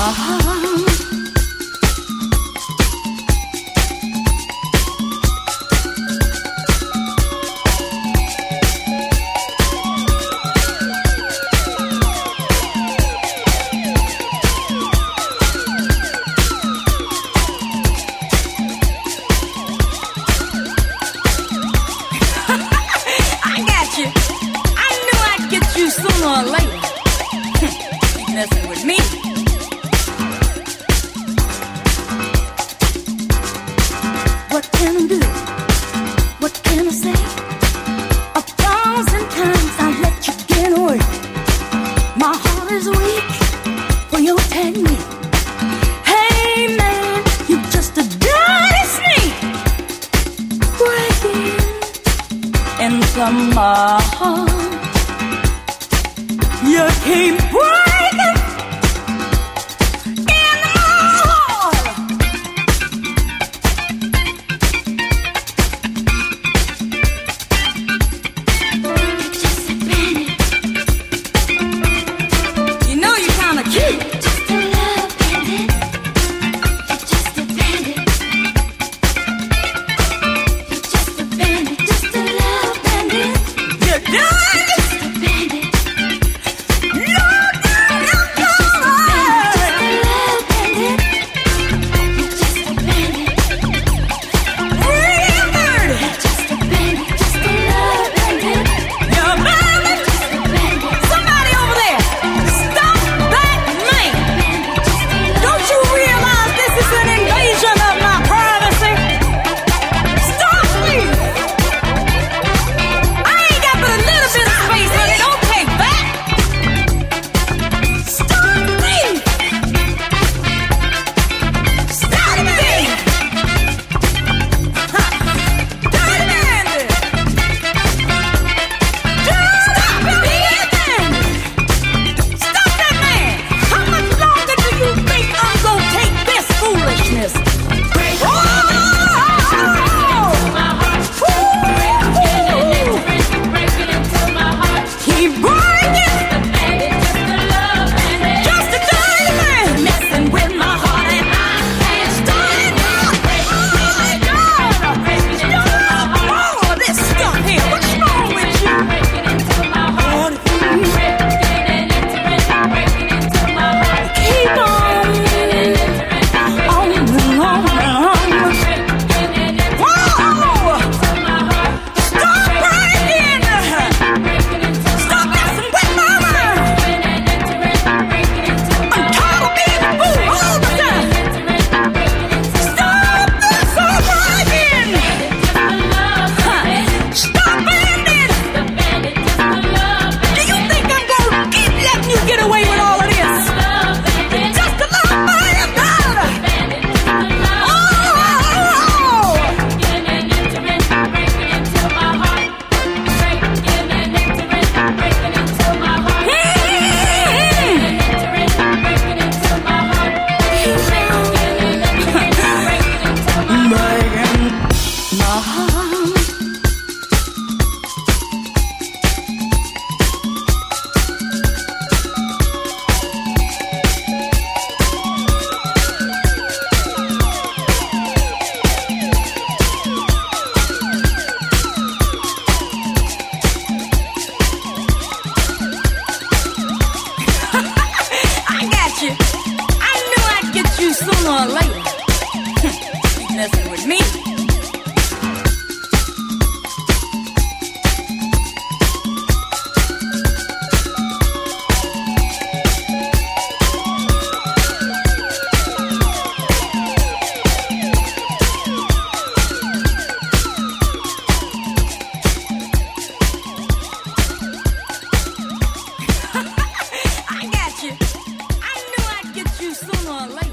Sooner or later, keep messing with me. What can I do? What can I say? 1,000 times I let you get away. My heart is weak for your technique. Hey man, you're just a dirty snake, breaking into my heart. You keep breaking in my heart. You're just a bandit. You know you're kinda cute. Just a love bandit. You're just a bandit. You're just a bandit. Just a love bandit. You're done. Sooner or later, keep messing with me. I got you. I knew I'd get you sooner or later.